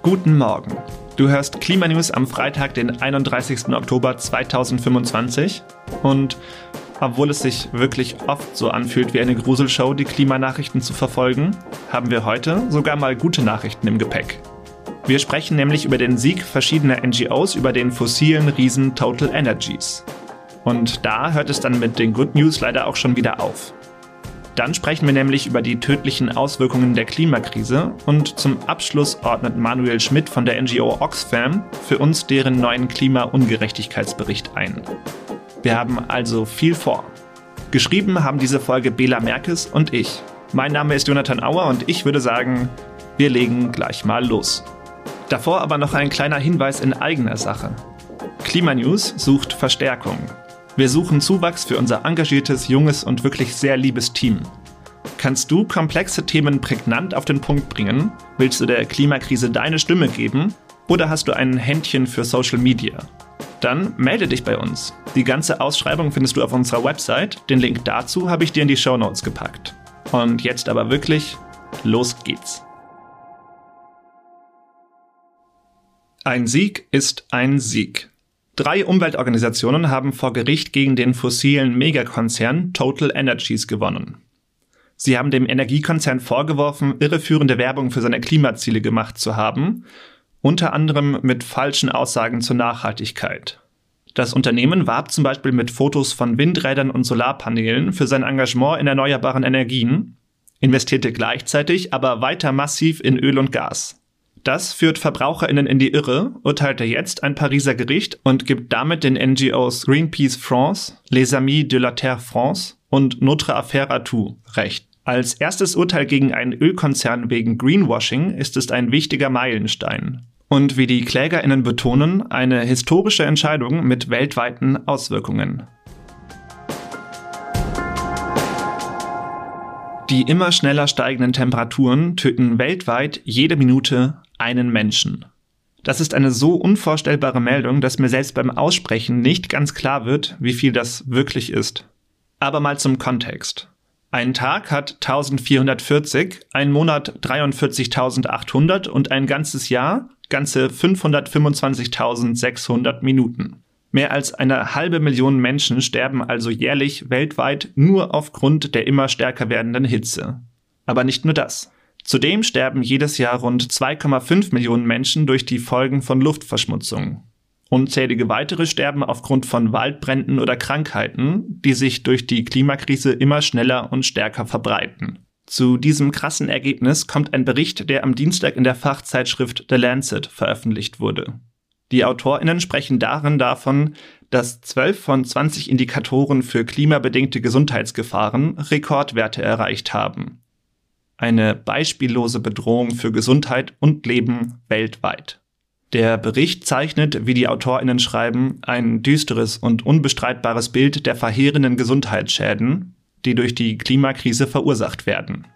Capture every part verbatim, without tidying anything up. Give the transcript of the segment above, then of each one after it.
Guten Morgen. Du hörst Klimanews am Freitag, den einunddreißigsten Oktober zweitausendfünfundzwanzig. Und obwohl es sich wirklich oft so anfühlt wie eine Gruselshow, die Klimanachrichten zu verfolgen, haben wir heute sogar mal gute Nachrichten im Gepäck. Wir sprechen nämlich über den Sieg verschiedener N G Os über den fossilen Riesen Total Energies. Und da hört es dann mit den Good News leider auch schon wieder auf. Dann sprechen wir nämlich über die tödlichen Auswirkungen der Klimakrise und zum Abschluss ordnet Manuel Schmidt von der N G O Oxfam für uns deren neuen Klima-Ungerechtigkeitsbericht ein. Wir haben also viel vor. Geschrieben haben diese Folge Bela Merkes und ich. Mein Name ist Jonathan Auer und ich würde sagen, wir legen gleich mal los. Davor aber noch ein kleiner Hinweis in eigener Sache. Klimanews sucht Verstärkung. Wir suchen Zuwachs für unser engagiertes, junges und wirklich sehr liebes Team. Kannst du komplexe Themen prägnant auf den Punkt bringen? Willst du der Klimakrise deine Stimme geben? Oder hast du ein Händchen für Social Media? Dann melde dich bei uns. Die ganze Ausschreibung findest du auf unserer Website. Den Link dazu habe ich dir in die Shownotes gepackt. Und jetzt aber wirklich, los geht's. Ein Sieg ist ein Sieg. Drei Umweltorganisationen haben vor Gericht gegen den fossilen Megakonzern Total Energies gewonnen. Sie haben dem Energiekonzern vorgeworfen, irreführende Werbung für seine Klimaziele gemacht zu haben, unter anderem mit falschen Aussagen zur Nachhaltigkeit. Das Unternehmen warb zum Beispiel mit Fotos von Windrädern und Solarpanelen für sein Engagement in erneuerbaren Energien, investierte gleichzeitig aber weiter massiv in Öl und Gas. Das führt VerbraucherInnen in die Irre, urteilte jetzt ein Pariser Gericht und gibt damit den N G Os Greenpeace France, Les Amis de la Terre France und Notre Affaire à Tout Recht. Als erstes Urteil gegen einen Ölkonzern wegen Greenwashing ist es ein wichtiger Meilenstein. Und wie die KlägerInnen betonen, eine historische Entscheidung mit weltweiten Auswirkungen. Die immer schneller steigenden Temperaturen töten weltweit jede Minute einen Menschen. Das ist eine so unvorstellbare Meldung, dass mir selbst beim Aussprechen nicht ganz klar wird, wie viel das wirklich ist. Aber mal zum Kontext. Ein Tag hat eintausendvierhundertvierzig, ein Monat dreiundvierzigtausendachthundert und ein ganzes Jahr ganze fünfhundertfünfundzwanzigtausendsechshundert Minuten. Mehr als eine halbe Million Menschen sterben also jährlich weltweit nur aufgrund der immer stärker werdenden Hitze. Aber nicht nur das. Zudem sterben jedes Jahr rund zwei Komma fünf Millionen Menschen durch die Folgen von Luftverschmutzung. Unzählige weitere sterben aufgrund von Waldbränden oder Krankheiten, die sich durch die Klimakrise immer schneller und stärker verbreiten. Zu diesem krassen Ergebnis kommt ein Bericht, der am Dienstag in der Fachzeitschrift The Lancet veröffentlicht wurde. Die AutorInnen sprechen darin davon, dass zwölf von zwanzig Indikatoren für klimabedingte Gesundheitsgefahren Rekordwerte erreicht haben. Eine beispiellose Bedrohung für Gesundheit und Leben weltweit. Der Bericht zeichnet, wie die AutorInnen schreiben, ein düsteres und unbestreitbares Bild der verheerenden Gesundheitsschäden, die durch die Klimakrise verursacht werden.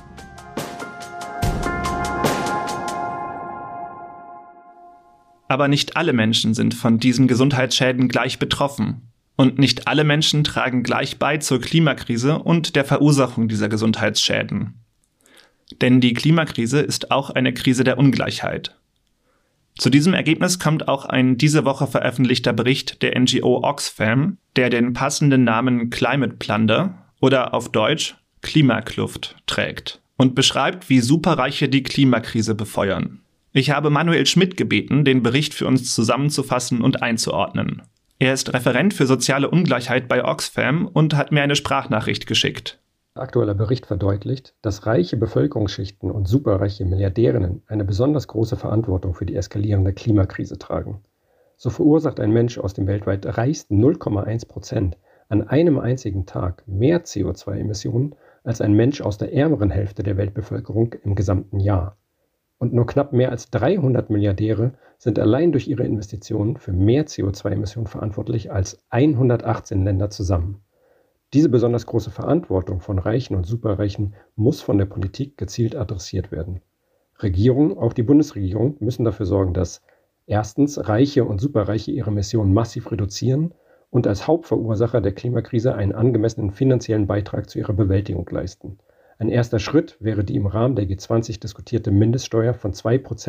Aber nicht alle Menschen sind von diesen Gesundheitsschäden gleich betroffen. Und nicht alle Menschen tragen gleich bei zur Klimakrise und der Verursachung dieser Gesundheitsschäden. Denn die Klimakrise ist auch eine Krise der Ungleichheit. Zu diesem Ergebnis kommt auch ein diese Woche veröffentlichter Bericht der N G O Oxfam, der den passenden Namen Climate Plunder oder auf Deutsch Klimakluft trägt und beschreibt, wie Superreiche die Klimakrise befeuern. Ich habe Manuel Schmidt gebeten, den Bericht für uns zusammenzufassen und einzuordnen. Er ist Referent für soziale Ungleichheit bei Oxfam und hat mir eine Sprachnachricht geschickt. Der aktuelle Bericht verdeutlicht, dass reiche Bevölkerungsschichten und superreiche Milliardärinnen eine besonders große Verantwortung für die eskalierende Klimakrise tragen. So verursacht ein Mensch aus dem weltweit reichsten null Komma eins Prozent an einem einzigen Tag mehr C O zwei Emissionen als ein Mensch aus der ärmeren Hälfte der Weltbevölkerung im gesamten Jahr. Und nur knapp mehr als dreihundert Milliardäre sind allein durch ihre Investitionen für mehr C O zwei Emissionen verantwortlich als hundertachtzehn Länder zusammen. Diese besonders große Verantwortung von Reichen und Superreichen muss von der Politik gezielt adressiert werden. Regierungen, auch die Bundesregierung, müssen dafür sorgen, dass erstens Reiche und Superreiche ihre Emissionen massiv reduzieren und als Hauptverursacher der Klimakrise einen angemessenen finanziellen Beitrag zu ihrer Bewältigung leisten. Ein erster Schritt wäre die im Rahmen der G zwanzig diskutierte Mindeststeuer von zwei Prozent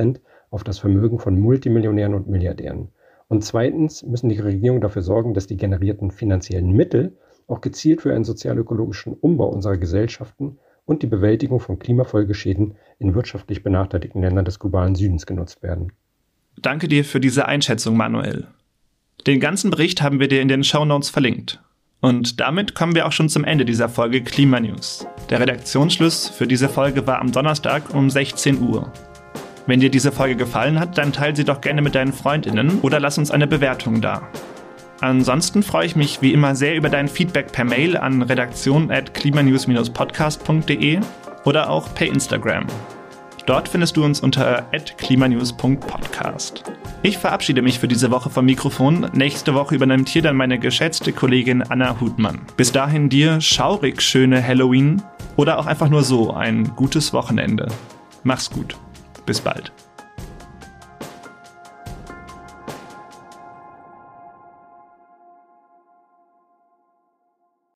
auf das Vermögen von Multimillionären und Milliardären. Und zweitens müssen die Regierungen dafür sorgen, dass die generierten finanziellen Mittel auch gezielt für einen sozial-ökologischen Umbau unserer Gesellschaften und die Bewältigung von Klimafolgeschäden in wirtschaftlich benachteiligten Ländern des globalen Südens genutzt werden. Danke dir für diese Einschätzung, Manuel. Den ganzen Bericht haben wir dir in den Shownotes verlinkt. Und damit kommen wir auch schon zum Ende dieser Folge Klimanews. Der Redaktionsschluss für diese Folge war am Donnerstag um sechzehn Uhr. Wenn dir diese Folge gefallen hat, dann teile sie doch gerne mit deinen FreundInnen oder lass uns eine Bewertung da. Ansonsten freue ich mich wie immer sehr über dein Feedback per Mail an redaktion at klimanews podcast punkt de oder auch per Instagram. Dort findest du uns unter at klimanews punkt podcast. Ich verabschiede mich für diese Woche vom Mikrofon. Nächste Woche übernimmt hier dann meine geschätzte Kollegin Anna Hutmann. Bis dahin dir schaurig schöne Halloween oder auch einfach nur so ein gutes Wochenende. Mach's gut. Bis bald.